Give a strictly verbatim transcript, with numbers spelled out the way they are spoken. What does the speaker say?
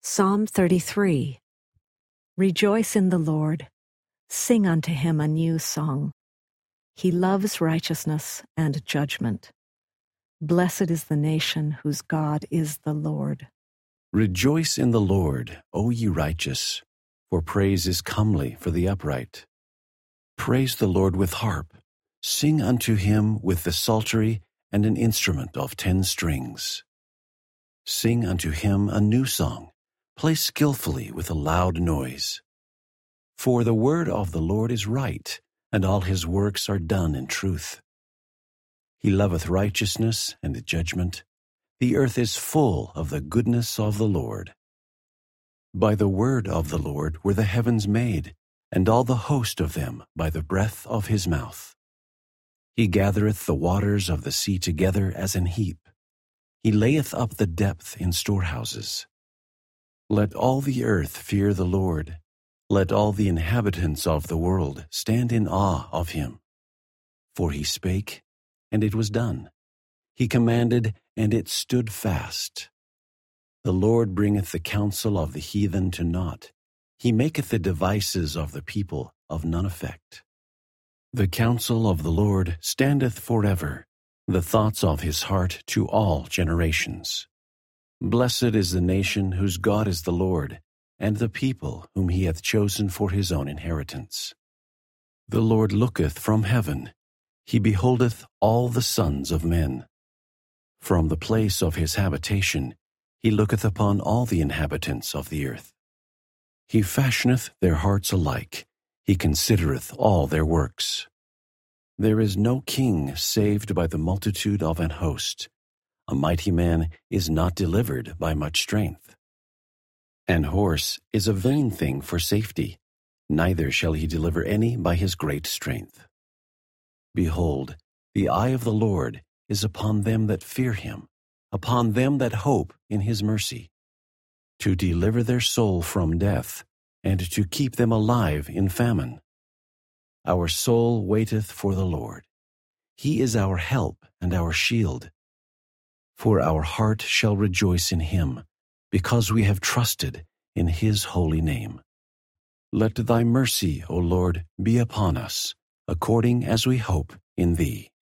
Psalm thirty-three. Rejoice in the Lord. Sing unto him a new song. He loves righteousness and judgment. Blessed is the nation whose God is the Lord. Rejoice in the Lord, O ye righteous, for praise is comely for the upright. Praise the Lord with harp. Sing unto him with the psaltery and an instrument of ten strings. Sing unto him a new song. Play skillfully with a loud noise. For the word of the Lord is right, and all his works are done in truth. He loveth righteousness and judgment. The earth is full of the goodness of the Lord. By the word of the Lord were the heavens made, and all the host of them by the breath of his mouth. He gathereth the waters of the sea together as an heap. He layeth up the depth in storehouses. Let all the earth fear the Lord. Let all the inhabitants of the world stand in awe of him. For he spake, and it was done. He commanded, and it stood fast. The Lord bringeth the counsel of the heathen to naught. He maketh the devices of the people of none effect. The counsel of the Lord standeth forever, the thoughts of his heart to all generations. Blessed is the nation whose God is the Lord, and the people whom he hath chosen for his own inheritance. The Lord looketh from heaven. He beholdeth all the sons of men. From the place of his habitation he looketh upon all the inhabitants of the earth. He fashioneth their hearts alike. He considereth all their works. There is no king saved by the multitude of an host. A mighty man is not delivered by much strength. An horse is a vain thing for safety, neither shall he deliver any by his great strength. Behold, the eye of the Lord is upon them that fear him, upon them that hope in his mercy, to deliver their soul from death, and to keep them alive in famine. Our soul waiteth for the Lord. He is our help and our shield. For our heart shall rejoice in him, because we have trusted in his holy name. Let thy mercy, O Lord, be upon us, according as we hope in thee.